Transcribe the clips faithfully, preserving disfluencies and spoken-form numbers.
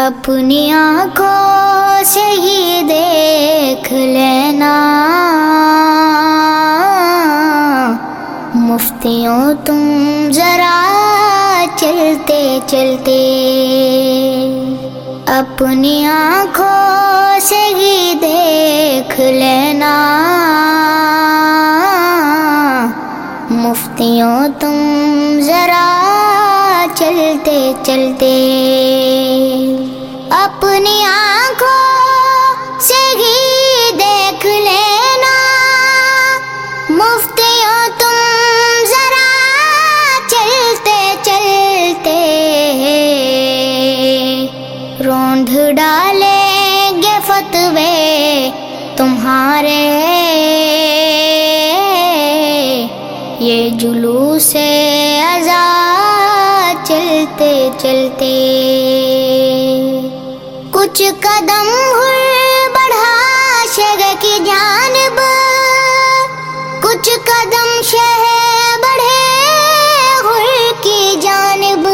اپنی آنکھوں سے ہی دیکھ لینا مفتیوں تم ذرا چلتے چلتے، اپنی آنکھوں سے ہی دیکھ لینا مفتیوں تم ذرا چلتے چلتے، اپنی آنکھوں سے ہی دیکھ لینا مفتیوں تم ذرا چلتے چلتے، روندھ ڈالیں گے فتوے تمہارے یہ جلوس ازا چلتے چلتے، کچھ قدم ہر بڑھا شہر کی جانب، کچھ قدم شہر بڑھے ہر کی جانب،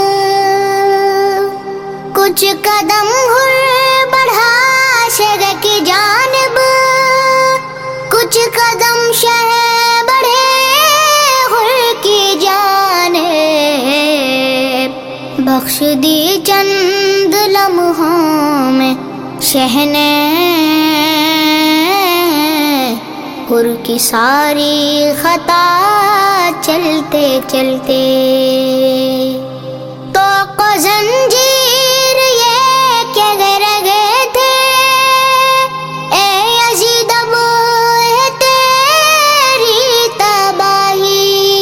کچھ قدم ہر بڑھا شہر کی جانب، کچھ قدم شہر بڑھے ہر کی جانب، بخش دی چند لمحوں میں شہ نے حر کی ساری خطا چلتے چلتے، تو کو زنجیر یہ کہ رگے تھے اے یزید اب ہے تیری تباہی،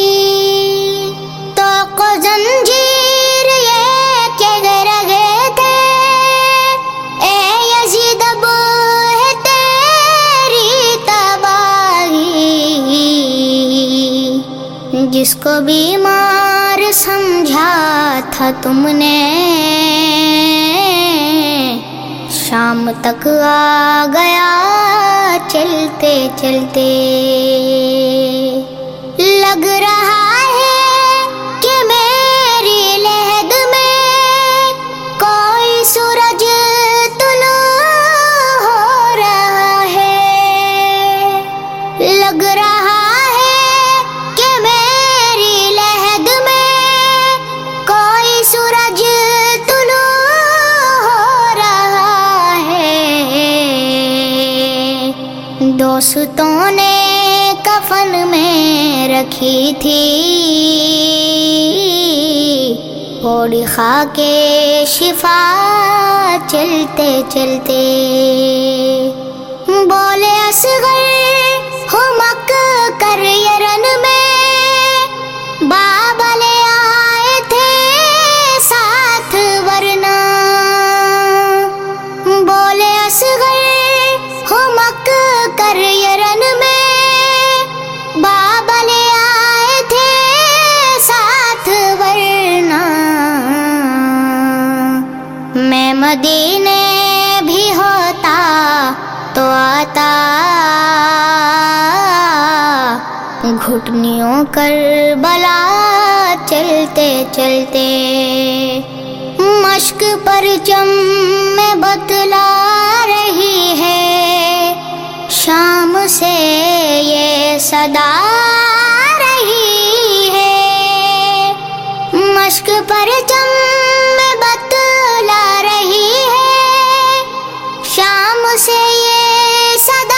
تو کو زنجیر یہ کہ رگے تھے اے یزید اب ہے تیری تباہی، جس کو بیمار سمجھا تھا تم نے شام تک آ گیا چلتے چلتے، لگ رہا ہے کہ میری لحد میں کوئی سورج طلوع ہو رہا ہے، لگ رہا ہے کہ میری لحد میں کوئی سورج طلوع ہو رہا ہے، دوستوں نے کفن میں رکھی تھی اوڑی خاک شفا چلتے چلتے، بولے اصغر ہمک کر یہ رن میں بابا لے آئے تھے ساتھ ورنہ، بولے اصغر ہمک کر یہ رن میں بابا لے آئے تھے ساتھ ورنہ، میں مدینے بھی ہوتا تو آتا گھٹنیوں کربلا چلتے چلتے، مشک پرچم میں بتلا رہی ہے شام سے یہ صدا رہی ہے، مشک پرچم میں بتلا رہی ہے شام سے یہ صدا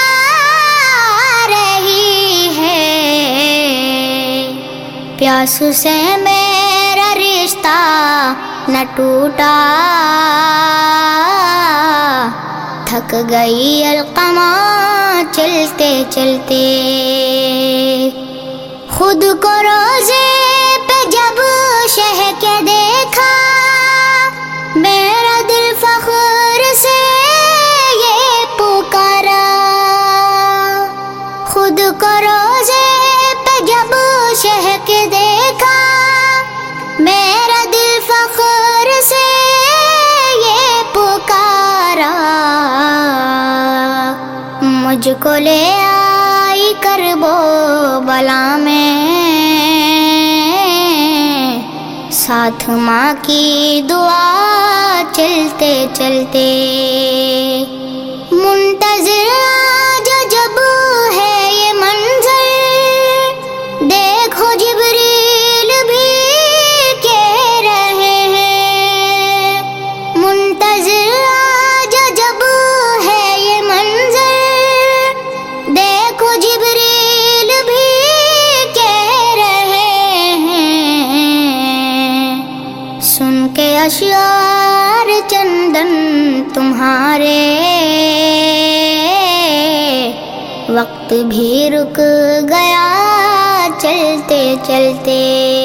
رہی ہے، پیاس سے میرا رشتہ نہ ٹوٹا تھک گئی القمہ چلتے چلتے، خود کو روزے پہ جب شہ کے دیکھا میرا دل فخر سے یہ پکارا، خود کو روزے پہ جب شہ کے دیکھا میرا دل فخر سے یہ پکارا، مجھ کو لے آئی کرب و بلا میں ساتھ ماں کی دعا چلتے چلتے منتظر آج جب ہے یہ منظر دیکھو جبریل بھی کہہ رہے ہیں منتظر آج جب ہے یہ منظر دیکھو جبریل بھی کہہ رہے ہیں سن کے اشعار چندن تمہارے وقت بھی رک گیا چلتے چلتے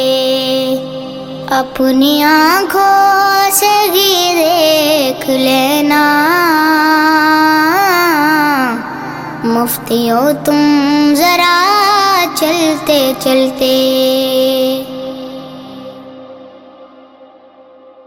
اپنی آنکھوں سے ہی دیکھ لینا مفتیو تم ذرا چلتے چلتے